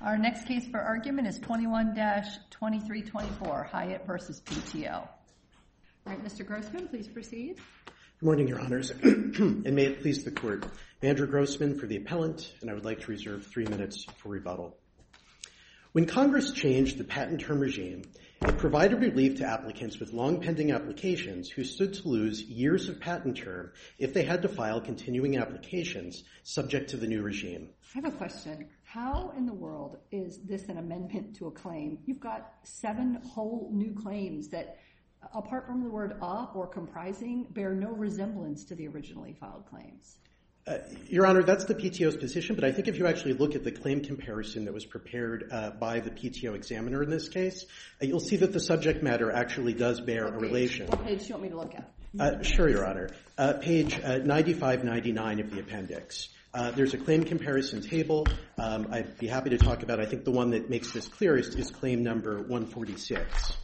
Our next case for argument is 21-2324, Hyatt versus PTO. All right, Mr. Grossman, please proceed. Good morning, Your Honors, and may it please the Court. Andrew Grossman for the appellant, and I would like to reserve 3 minutes for rebuttal. When Congress changed the patent term regime, it provided relief to applicants with long-pending applications who stood to lose years of patent term if they had to file continuing applications subject to the new regime. I have a question. How in the world is this an amendment to a claim? You've got 7 whole new claims that, apart from the word or comprising, bear no resemblance to the originally filed claims. Your Honor, that's the PTO's position, but I think if you actually look at the claim comparison that was prepared by the PTO examiner in this case, you'll see that the subject matter actually does bear a relation. What page do you want me to look at? Sure, Your Honor. Page 9599 of the appendix. There's a claim comparison table. I'd be happy to talk about, I think the one that makes this clearest is claim number 146.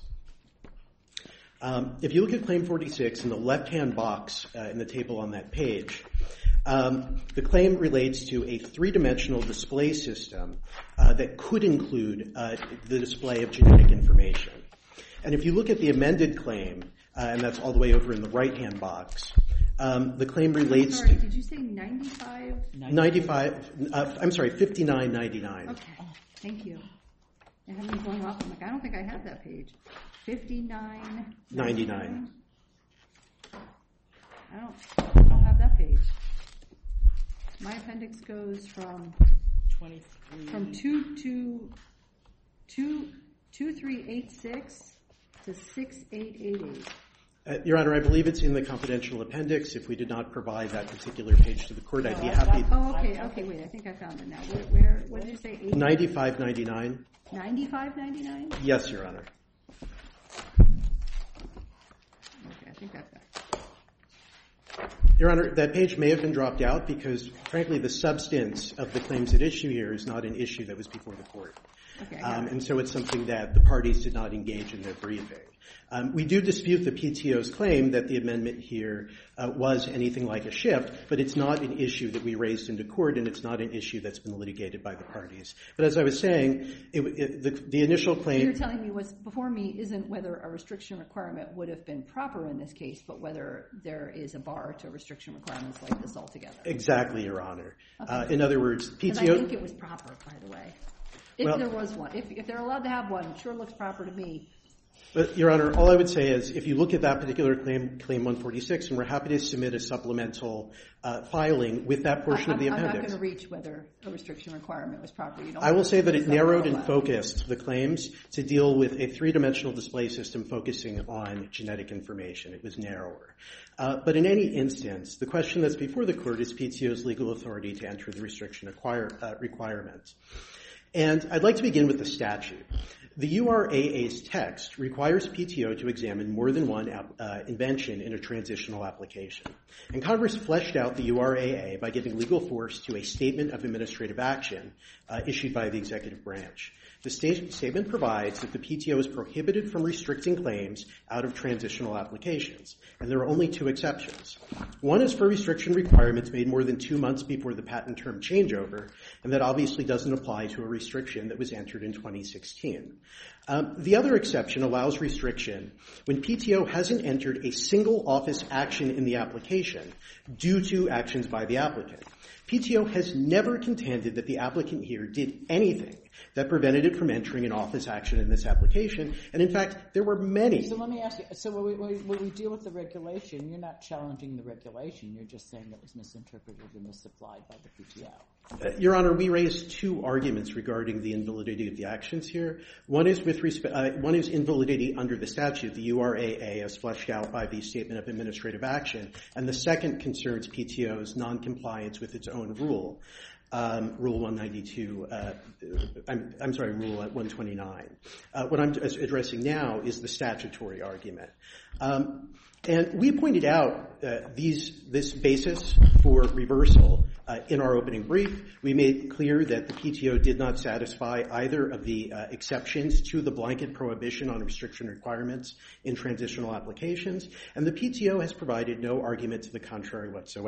If you look at claim 46 in the left-hand box in the table on that page, the claim relates to a 3-dimensional display system that could include the display of genetic information. And if you look at the amended claim, and that's all the way over in the right-hand box, the claim relates to... Did you say 95? 5999. Okay, thank you. I haven't been going off. I'm like, I don't think I have that page. 5999. I don't have that page. My appendix goes from 2386 to 6888. Your Honor, I believe it's in the confidential appendix. If we did not provide that particular page to the Court, I'd be happy. Oh, okay, wait, I think I found it now. What did you say? 9599. 9599? Yes, Your Honor. Okay, I think that's that. Your Honor, that page may have been dropped out because, frankly, the substance of the claims at issue here is not an issue that was before the Court. Okay, and so it's something that the parties did not engage in their briefing. We do dispute the PTO's claim that the amendment here was anything like a shift, but it's not an issue that we raised into court, and it's not an issue that's been litigated by the parties. But as I was saying, the initial claim... You're telling me what's before me isn't whether a restriction requirement would have been proper in this case, but whether there is a bar to restriction requirements like this altogether. Exactly, Your Honor. Okay. In other words, PTO... Because I think it was proper, by the way. If there was one. If they're allowed to have one, it sure looks proper to me. But, Your Honor, all I would say is if you look at that particular claim 146, and we're happy to submit a supplemental filing with that portion of the appendix. I'm not going to reach whether a restriction requirement was proper. I will say that it narrowed and focused the claims to deal with a 3-dimensional display system focusing on genetic information. It was narrower. But in any instance, the question that's before the Court is PTO's legal authority to enter the restriction requirement. And I'd like to begin with the statute. The URAA's text requires PTO to examine more than one invention in a transitional application. And Congress fleshed out the URAA by giving legal force to a statement of administrative action issued by the executive branch. The statement provides that the PTO is prohibited from restricting claims out of transitional applications. And there are only 2 exceptions. One is for restriction requirements made more than 2 months before the patent term changeover, and that obviously doesn't apply to a restriction that was entered in 2016. The other exception allows restriction when PTO hasn't entered a single office action in the application due to actions by the applicant. PTO has never contended that the applicant here did anything that prevented it from entering an office action in this application. And in fact, there were many. So let me ask you, so when we deal with the regulation, you're not challenging the regulation. You're just saying it was misinterpreted and misapplied by the PTO. Your Honor, we raised 2 arguments regarding the invalidity of the actions here. One is one is invalidity under the statute, the URAA, as fleshed out by the Statement of Administrative Action, and the second concerns PTO's noncompliance with its own rule. Rule 192, Rule 129. What I'm addressing now is the statutory argument. And we pointed out this basis for reversal in our opening brief. We made clear that the PTO did not satisfy either of the exceptions to the blanket prohibition on restriction requirements in transitional applications, and the PTO has provided no argument to the contrary whatsoever.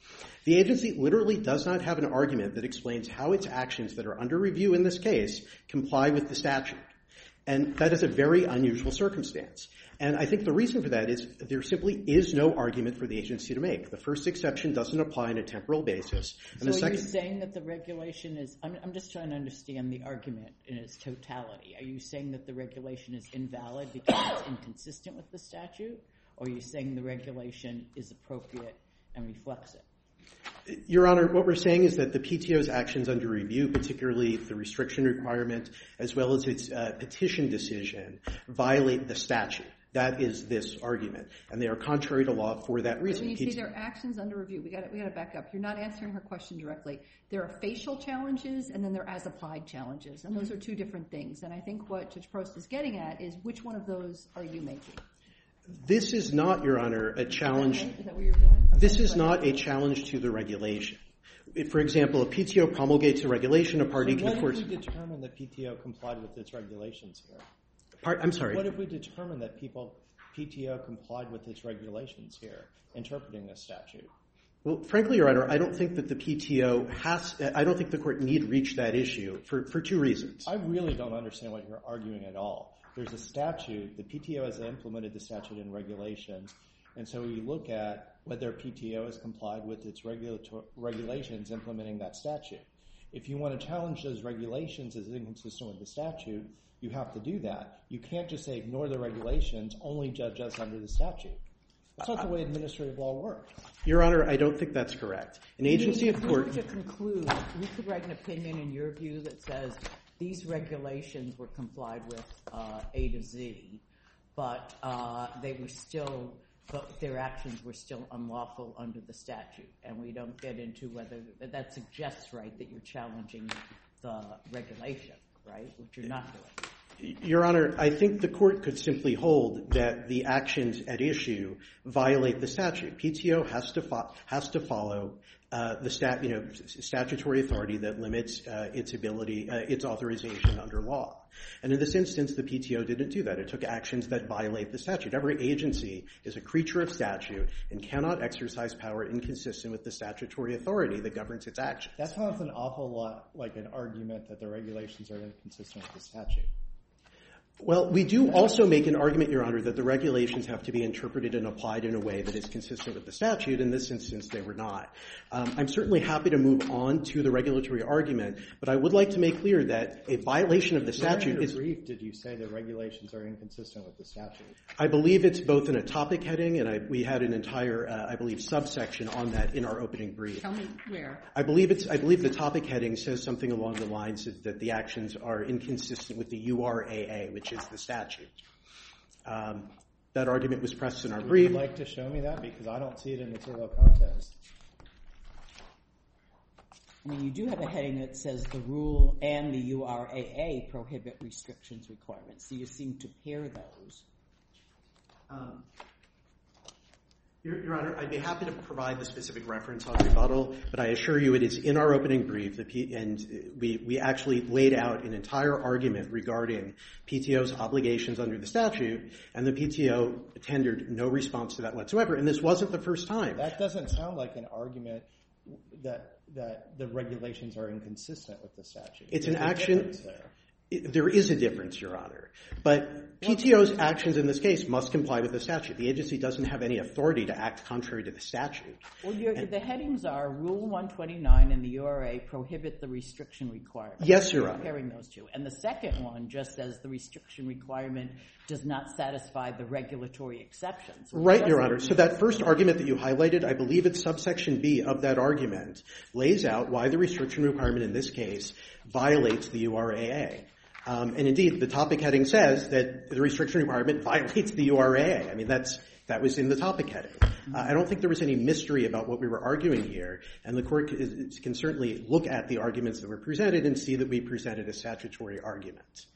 The agency literally does not have an argument that explains how its actions that are under review in this case comply with the statute. And that is a very unusual circumstance. And I think the reason for that is there simply is no argument for the agency to make. The first exception doesn't apply on a temporal basis. And so are you saying that the regulation is – I'm just trying to understand the argument in its totality. Are you saying that the regulation is invalid because it's inconsistent with the statute? Or are you saying the regulation is appropriate and reflects it? Your Honor, what we're saying is that the PTO's actions under review, particularly the restriction requirement as well as its petition decision, violate the statute. That is this argument. And they are contrary to law for that reason. When you say there are actions under review, we got to back up. You're not answering her question directly. There are facial challenges and then there are as-applied challenges. And those are two different things. And I think what Judge Prost is getting at is which one of those are you making? This is not, Your Honor, a challenge. Is that what you're doing? This is not a challenge to the regulation. If, for example, a PTO promulgates a regulation, a party can, of course. What if we determine that PTO complied with its regulations here? I'm sorry. What if we determine that PTO complied with its regulations here, interpreting this statute? Well, frankly, Your Honor, I don't think that the PTO I don't think the court need reach that issue for two reasons. I really don't understand what you're arguing at all. There's a statute. The PTO has implemented the statute in regulations. And so we look at whether PTO has complied with its regulations implementing that statute. If you want to challenge those regulations as inconsistent with the statute, you have to do that. You can't just say ignore the regulations, only judge us under the statute. That's not the way administrative law works. Your Honor, I don't think that's correct. An agency of court. To conclude, we could write an opinion in your view that says these regulations were complied with A to Z, but their actions were still unlawful under the statute. And we don't get into whether that suggests, right, that you're challenging the regulation, right, which you're not doing. Your Honor, I think the court could simply hold that the actions at issue violate the statute. PTO has to follow the statutory authority that limits its authorization under law. And in this instance, the PTO didn't do that. It took actions that violate the statute. Every agency is a creature of statute and cannot exercise power inconsistent with the statutory authority that governs its actions. That sounds an awful lot like an argument that the regulations are inconsistent with the statute. Well, we do also make an argument, Your Honor, that the regulations have to be interpreted and applied in a way that is consistent with the statute. In this instance, they were not. I'm certainly happy to move on to the regulatory argument, but I would like to make clear that a violation of the statute is— Where in your brief did you say the regulations are inconsistent with the statute? I believe it's both in a topic heading, and we had an entire, subsection on that in our opening brief. Tell me where. I believe the topic heading says something along the lines that the actions are inconsistent with the URAA, which is the statute. That argument was pressed in our brief. Would you like to show me that? Because I don't see it in the material context. I mean, you do have a heading that says the rule and the URAA prohibit restrictions requirements, so you seem to pair those. Your Honor, I'd be happy to provide the specific reference on rebuttal, but I assure you it is in our opening brief, and we actually laid out an entire argument regarding PTO's obligations under the statute, and the PTO tendered no response to that whatsoever, and this wasn't the first time. That doesn't sound like an argument that the regulations are inconsistent with the statute. It's an action— There is a difference, Your Honor. But PTO's actions in this case must comply with the statute. The agency doesn't have any authority to act contrary to the statute. Well, the headings are Rule 129 and the URA prohibit the restriction requirement. Yes, Your Honor. Comparing those two. And the second one just says the restriction requirement does not satisfy the regulatory exceptions. Right, Your Honor. So that first argument that you highlighted, I believe it's subsection B of that argument, lays out why the restriction requirement in this case violates the URAA. And indeed, the topic heading says that the restriction requirement violates the URAA. I mean, that was in the topic heading. I don't think there was any mystery about what we were arguing here, and the Court can certainly look at the arguments that were presented and see that we presented a statutory argument.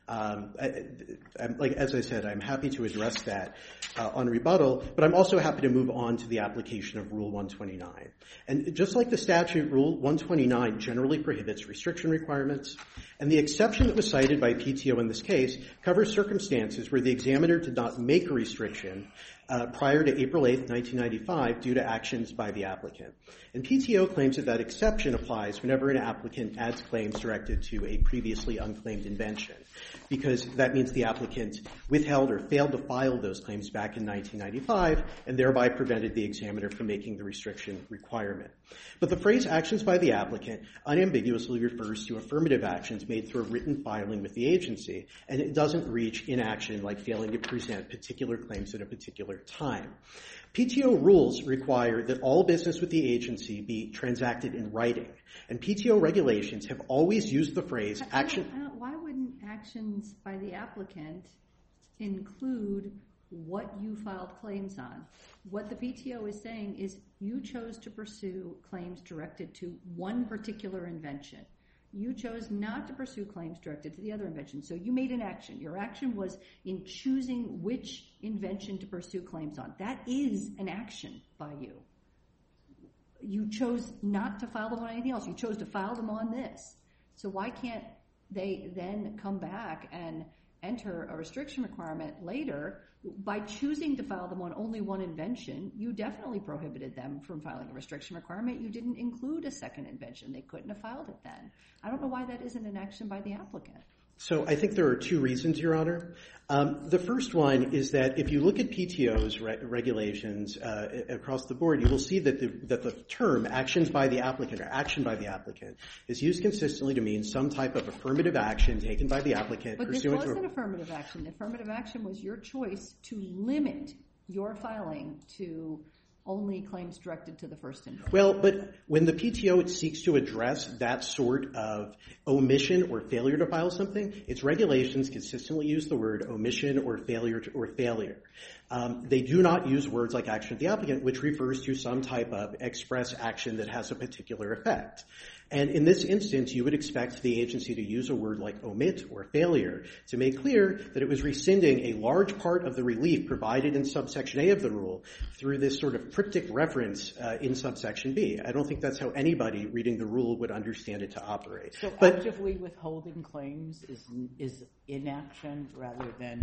As I said, I'm happy to address that on rebuttal, but I'm also happy to move on to the application of Rule 129. And just like the statute, Rule 129 generally prohibits restriction requirements, and the exception that was cited by PTO in this case covers circumstances where the examiner did not make a restriction prior to April 8th, 1995 due to actions by the applicant. And PTO claims that that exception applies whenever an applicant adds claims directed to a previously unclaimed invention, because that means the applicant withheld or failed to file those claims back in 1995 and thereby prevented the examiner from making the restriction requirement. But the phrase actions by the applicant unambiguously refers to affirmative actions made through a written filing with the agency, and it doesn't reach inaction like failing to present particular claims at a particular time. PTO rules require that all business with the agency be transacted in writing, and PTO regulations have always used the phrase action. Why wouldn't actions by the applicant include what you filed claims on? What the PTO is saying is you chose to pursue claims directed to one particular invention. You chose not to pursue claims directed to the other invention. So you made an action. Your action was in choosing which invention to pursue claims on. That is an action by you. You chose not to file them on anything else. You chose to file them on this. So why can't they then come back and enter a restriction requirement later? By choosing to file them on only one invention, you definitely prohibited them from filing a restriction requirement. You didn't include a second invention. They couldn't have filed it then. I don't know why that isn't an action by the applicant. So I think there are two reasons, Your Honor. The first one is that if you look at PTO's regulations across the board, you will see that the term actions by the applicant or action by the applicant is used consistently to mean some type of affirmative action taken by the applicant. But this was an affirmative action. The affirmative action was your choice to limit your filing to only claims directed to the first invention. Well, but when the PTO seeks to address that sort of omission or failure to file something, its regulations consistently use the word omission or failure. They do not use words like action of the applicant, which refers to some type of express action that has a particular effect. And in this instance, you would expect the agency to use a word like omit or failure to make clear that it was rescinding a large part of the relief provided in subsection A of the rule through this sort of cryptic reference in subsection B. I don't think that's how anybody reading the rule would understand it to operate. So actively withholding claims is inaction rather than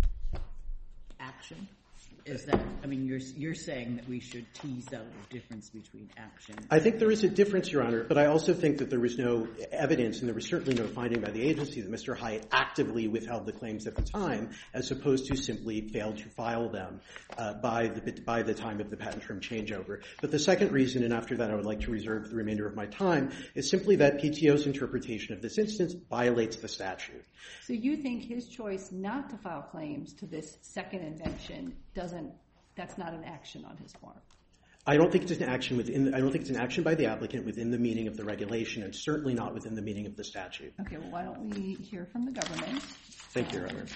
action? Is that, I mean, you're saying that we should tease out the difference between action. I think there is a difference, Your Honor, but I also think that there was no evidence and there was certainly no finding by the agency that Mr. Hyatt actively withheld the claims at the time as opposed to simply failed to file them by the time of the patent term changeover. But the second reason, and after that I would like to reserve the remainder of my time, is simply that PTO's interpretation of this instance violates the statute. So you think his choice not to file claims to this second invention that's not an action on his part? I don't think it's an action by the applicant within the meaning of the regulation, and certainly not within the meaning of the statute. Okay, well, why don't we hear from the government? Thank you, Your Honor.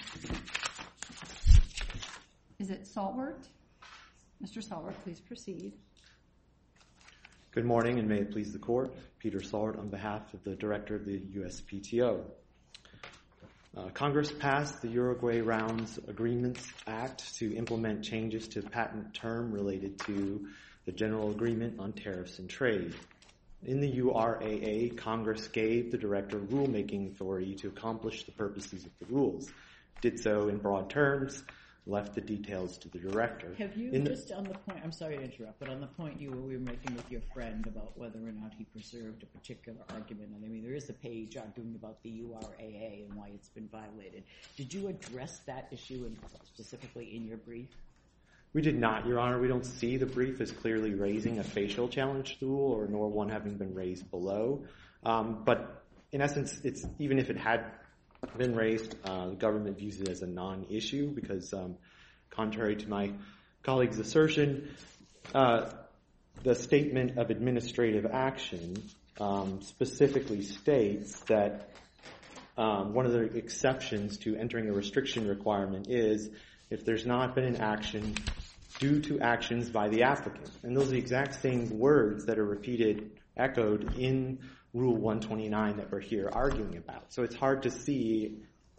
Is it Salwart? Mr. Salwart, please proceed. Good morning, and may it please the Court. Peter Salwart on behalf of the Director of the USPTO. Congress passed the Uruguay Rounds Agreements Act to implement changes to patent term related to the General Agreement on Tariffs and Trade. In the URAA, Congress gave the Director rulemaking authority to accomplish the purposes of the rules. Did so in broad terms, left the details to the Director. Have you, just on the point, I'm sorry to interrupt, but on the point we were making with your friend about whether or not he preserved a particular argument, and I mean, there is a page arguing about the URAA and why it's been violated. Did you address that issue specifically in your brief? We did not, Your Honor. We don't see the brief as clearly raising a facial challenge to the rule, or nor one having been raised below. But in essence, it's even if it had been raised, the government views it as a non-issue because, contrary to my colleague's assertion, the statement of administrative action specifically states that one of the exceptions to entering a restriction requirement is if there's not been an action due to actions by the applicant. And those are the exact same words that are echoed in Rule 129 that we're here arguing about. So it's hard to see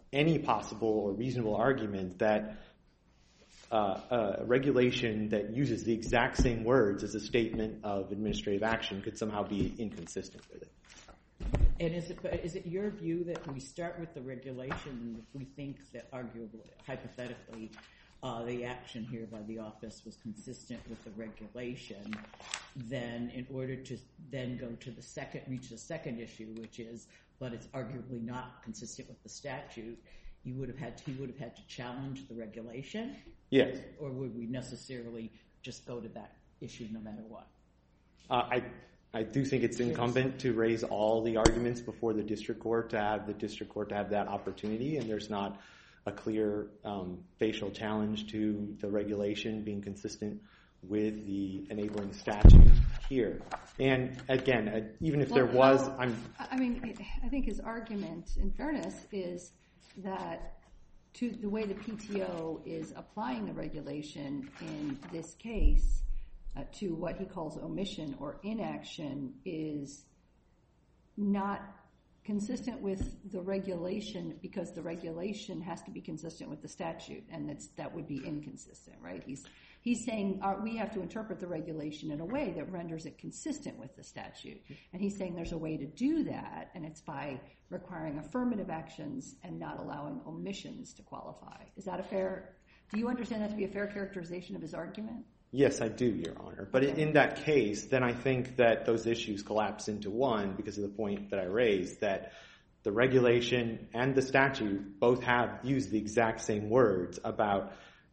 any possible or reasonable argument that a regulation that uses the exact same words as a statement of administrative action could somehow be inconsistent with it. And is it your view that we start with the regulation, and if we think that arguably, hypothetically, the action here by the office was consistent with the regulation, then in order to then go to reach the second issue, which is, but it's arguably not consistent with the statute, he would have had to challenge the regulation? Yes. Or would we necessarily just go to that issue no matter what? I do think it's incumbent to raise all the arguments before the district court to have that opportunity, and there's not a clear facial challenge to the regulation being consistent with the enabling statute here. And again, even if there was, I think his argument, in fairness, is that the way the PTO is applying the regulation in this case to what he calls omission or inaction is not consistent with the regulation, because the regulation has to be consistent with the statute, and that would be inconsistent, right? He's saying we have to interpret the regulation in a way that renders it consistent with the statute. And he's saying there's a way to do that, and it's by requiring affirmative actions and not allowing omissions to qualify. Is that do you understand that to be a fair characterization of his argument? Yes, I do, Your Honor. But in that case, then I think that those issues collapse into one because of the point that I raised, that the regulation and the statute both have used the exact same words about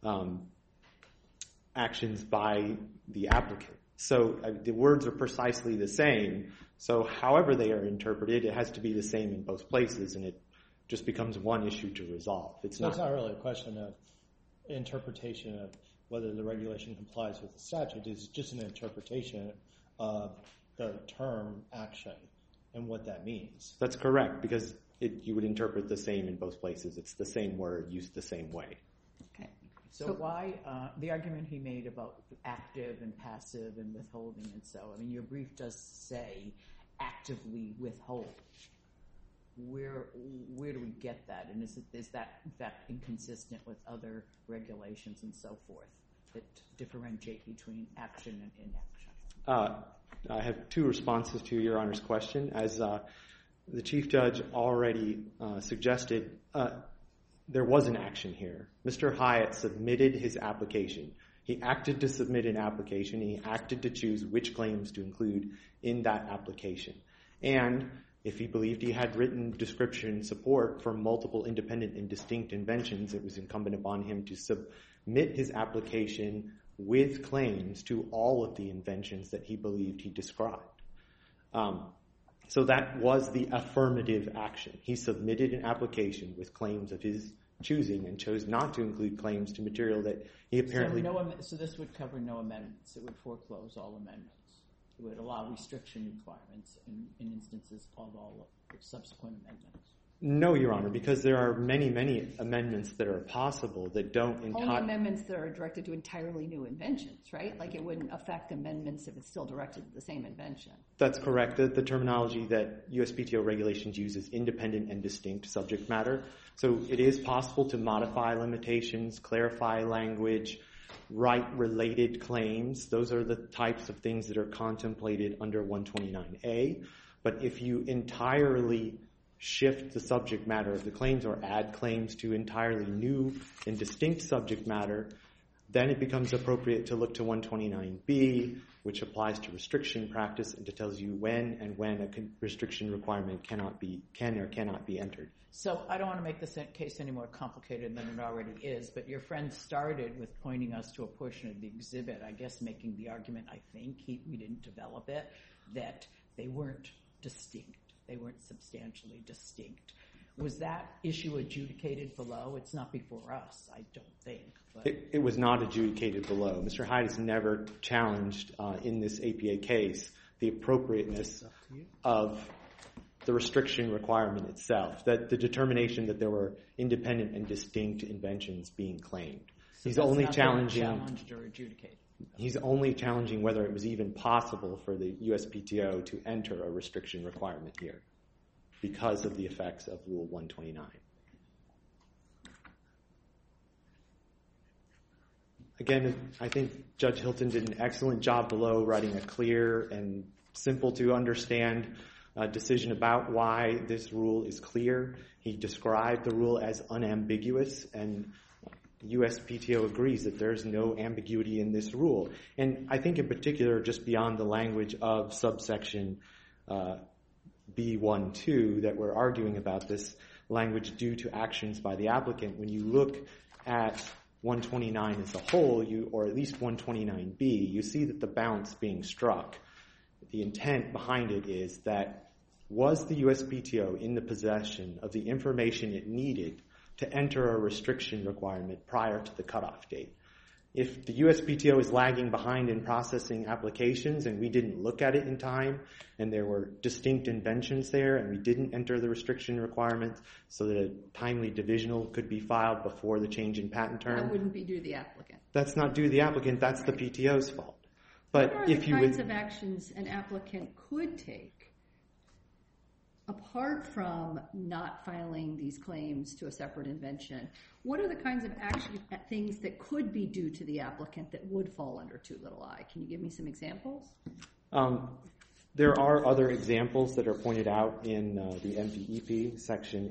actions by the applicant. So the words are precisely the same. So however they are interpreted, it has to be the same in both places, and it just becomes one issue to resolve. It's not really a question of interpretation of whether the regulation complies with the statute. It's just an interpretation of the term action and what that means. That's correct, because you would interpret the same in both places. It's the same word used the same way. Okay. So why the argument he made about active and passive and withholding, and so, I mean, your brief does say actively withhold. Where do we get that? And is that in fact inconsistent with other regulations and so forth that differentiate between action and inaction? I have two responses to Your Honor's question. As the Chief Judge already suggested, there was an action here. Mr. Hyatt submitted his application. He acted to submit an application. He acted to choose which claims to include in that application. And if he believed he had written description support for multiple independent and distinct inventions, it was incumbent upon him to submit his application with claims to all of the inventions that he believed he described. So that was the affirmative action. He submitted an application with claims of his choosing and chose not to include claims to material that he apparently... So this would cover no amendments. It would foreclose all amendments. It would allow restriction requirements in instances of all subsequent amendments. No, Your Honor, because there are many, many amendments that are possible that don't... Only amendments that are directed to entirely new inventions, right? Like it wouldn't affect amendments if it's still directed to the same invention. That's correct. The terminology that USPTO regulations use is independent and distinct subject matter. So it is possible to modify limitations, clarify language, write related claims. Those are the types of things that are contemplated under 129A. But if you entirely shift the subject matter of the claims or add claims to entirely new and distinct subject matter, then it becomes appropriate to look to 129B, which applies to restriction practice and it tells you when a restriction requirement can or cannot be entered. So I don't want to make this case any more complicated than it already is, but your friend started with pointing us to a portion of the exhibit, I guess making the argument, I think, we didn't develop it, that they weren't distinct. They weren't substantially distinct. Was that issue adjudicated below? It's not before us, I don't think. But it was not adjudicated below. Mr. Hyde has never challenged in this APA case the appropriateness of the restriction requirement itself, that the determination that there were independent and distinct inventions being claimed. So he's only challenged or adjudicated. He's only challenging whether it was even possible for the USPTO to enter a restriction requirement here because of the effects of Rule 129. Again, I think Judge Hilton did an excellent job below writing a clear and simple to understand decision about why this rule is clear. He described the rule as unambiguous, and the USPTO agrees that there's no ambiguity in this rule. And I think in particular, just beyond the language of subsection B12 that we're arguing about, this language due to actions by the applicant, when you look at 129 as a whole, or at least 129B, you see that the balance being struck. The intent behind it is that was the USPTO in the possession of the information it needed to enter a restriction requirement prior to the cutoff date? If the USPTO is lagging behind in processing applications and we didn't look at it in time and there were distinct inventions there and we didn't enter the restriction requirement so that a timely divisional could be filed before the change in patent term. That wouldn't be due to the applicant. That's not due to the applicant. That's the PTO's fault. But what are the kinds of actions an applicant could take apart from not filing these claims to a separate invention? What are the kinds of things that could be due to the applicant that would fall under 2i? Can you give me some examples? There are other examples that are pointed out in the MPEP, section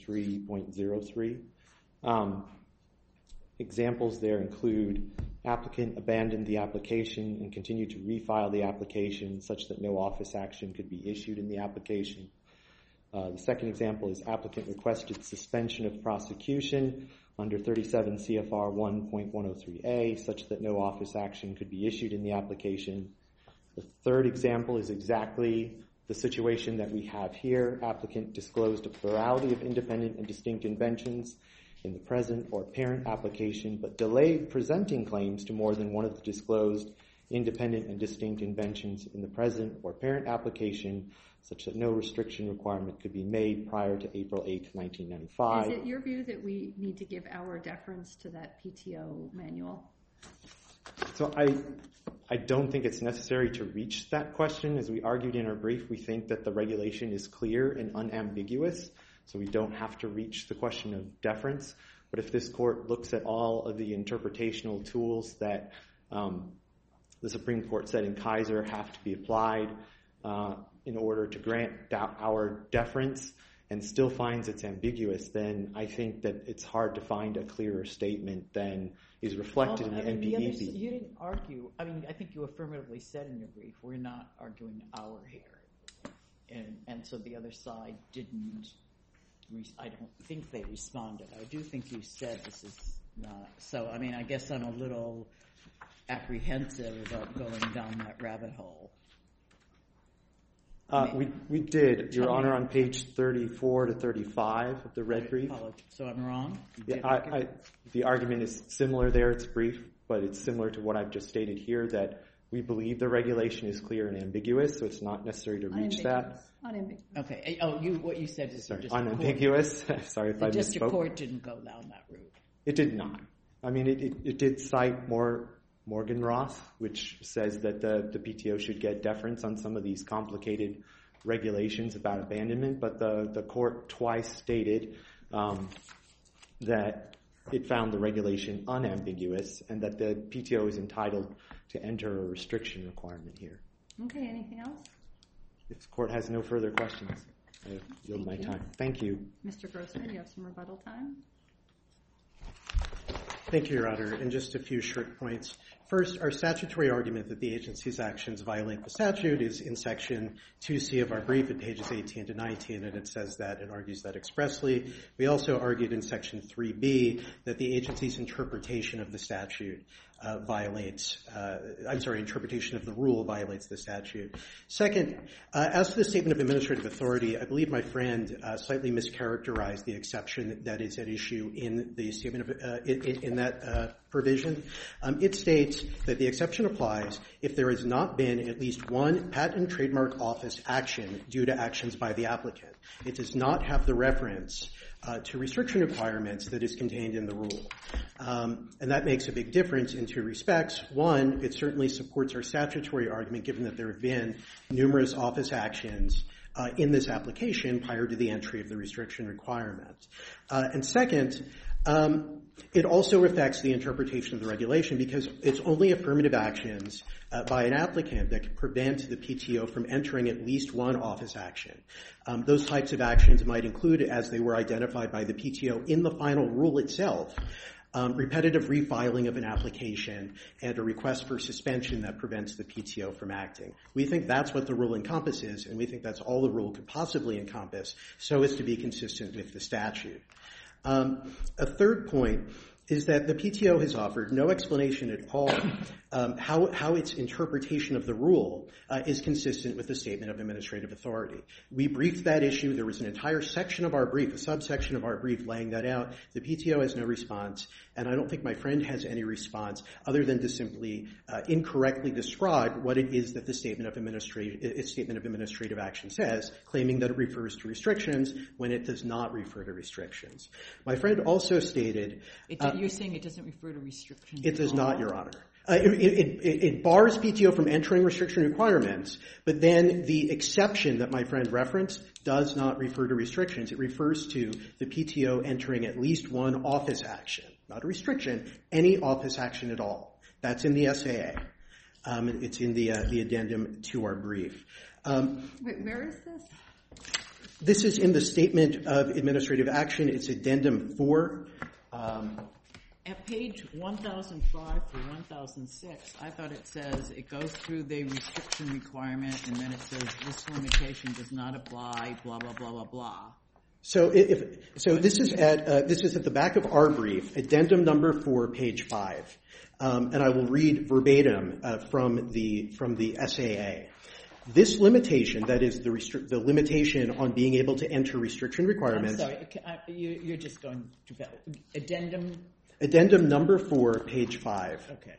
803.03. Examples there include applicant abandoned the application and continued to refile the application such that no office action could be issued in the application. The second example is applicant requested suspension of prosecution under 37 CFR 1.103A such that no office action could be issued in the application. The third example is exactly the situation that we have here. Applicant disclosed a plurality of independent and distinct inventions in the present or parent application, but delayed presenting claims to more than one of the disclosed independent and distinct inventions in the present or parent application such that no restriction requirement could be made prior to April 8, 1995. Is it your view that we need to give our deference to that PTO manual? So I don't think it's necessary to reach that question. As we argued in our brief, we think that the regulation is clear and unambiguous, so we don't have to reach the question of deference. But if this court looks at all of the interpretational tools that the Supreme Court said in Kaiser have to be applied in order to grant our deference and still finds it's ambiguous, then I think that it's hard to find a clearer statement than is reflected in the MPEP. You didn't argue. I mean, I think you affirmatively said in your brief, we're not arguing our here. And so the other side didn't. I don't think they responded. I do think you said this is not. So, I mean, I guess I'm a little apprehensive about going down that rabbit hole. We did, Your Honor, on page 34 to 35 of the red brief. So I'm wrong? The argument is similar there. It's brief, but it's similar to what I've just stated here, that we believe the regulation is clear and ambiguous, so it's not necessary to reach that. Unambiguous. Okay. What you said is unambiguous. Sorry if I misspoke. The district court didn't go down that route. It did not. I mean, it did cite Morgan Roth, which says that the PTO should get deference on some of these complicated regulations about abandonment, but the court twice stated that it found the regulation unambiguous and that the PTO is entitled to enter a restriction requirement here. Okay, anything else? If the court has no further questions, I yield my time. Thank you. Mr. Grossman, you have some rebuttal time. Thank you, Your Honor. And just a few short points. First, our statutory argument that the agency's actions violate the statute is in section 2C of our brief at pages 18 to 19, and it says that, it argues that expressly. We also argued in section 3B that the agency's interpretation of the statute interpretation of the rule violates the statute. Second, as to the statement of administrative authority, I believe my friend slightly mischaracterized the exception that is at issue in the statement of, in that provision. It states that the exception applies if there has not been at least one patent and trademark office action due to actions by the applicant. It does not have the reference to restriction requirements that is contained in the rule. And that makes a big difference in two respects. One, it certainly supports our statutory argument given that there have been numerous office actions in this application prior to the entry of the restriction requirement. And second, it also affects the interpretation of the regulation because it's only affirmative actions by an applicant that can prevent the PTO from entering at least one office action. Those types of actions might include, as they were identified by the PTO in the final rule itself, repetitive refiling of an application and a request for suspension that prevents the PTO from acting. We think that's what the rule encompasses, and we think that's all the rule could possibly encompass so as to be consistent with the statute. A third point is that the PTO has offered no explanation at all how its interpretation of the rule is consistent with the Statement of Administrative Authority. We briefed that issue. There was an entire section of our brief, a subsection of our brief, laying that out. The PTO has no response, and I don't think my friend has any response other than to simply incorrectly describe what it is that the Statement of Administrative Action says, claiming that it refers to restrictions when it does not refer to restrictions. My friend also stated... You're saying it doesn't refer to restrictions? It does not, Your Honor. It bars PTO from entering restriction requirements, but then the exception that my friend referenced does not refer to restrictions. It refers to the PTO entering at least one office action, not a restriction, any office action at all. That's in the SAA. It's in the addendum to our brief. Wait, where is this? This is in the Statement of Administrative Action. It's addendum 4. At page 1005 through 1006, I thought it says it goes through the restriction requirement and then it says this limitation does not apply, blah, blah, blah, blah, blah. So this is at the back of our brief, addendum number 4, page 5. And I will read verbatim from the SAA. This limitation, that is the limitation on being able to enter restriction requirements. I'm sorry, you're just going to addendum. Addendum number 4, page 5. Okay.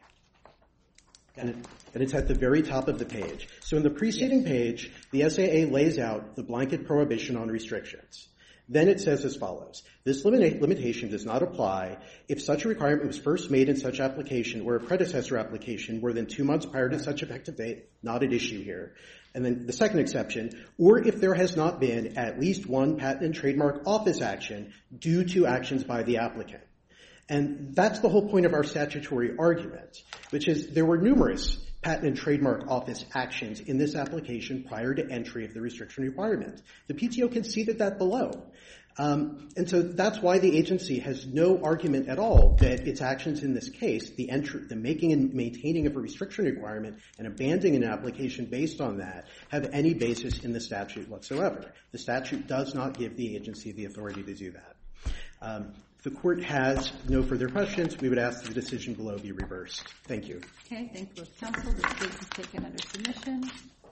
And it's at the very top of the page. So in the preceding page, the SAA lays out the blanket prohibition on restrictions. Then it says as follows. This limitation does not apply if such a requirement was first made in such application or a predecessor application more than 2 months prior to such effective date, not at issue here. And then the second exception, or if there has not been at least one patent and trademark office action due to actions by the applicant. And that's the whole point of our statutory argument, which is there were numerous patent and trademark office actions in this application prior to entry of the restriction requirement. The PTO conceded that below. And so that's why the agency has no argument at all that its actions in this case, the making and maintaining of a restriction requirement and abandoning an application based on that, have any basis in the statute whatsoever. The statute does not give the agency the authority to do that. If the Court has no further questions, we would ask that the decision below be reversed. Thank you. Okay, thank you both counsel. This case is taken under submission.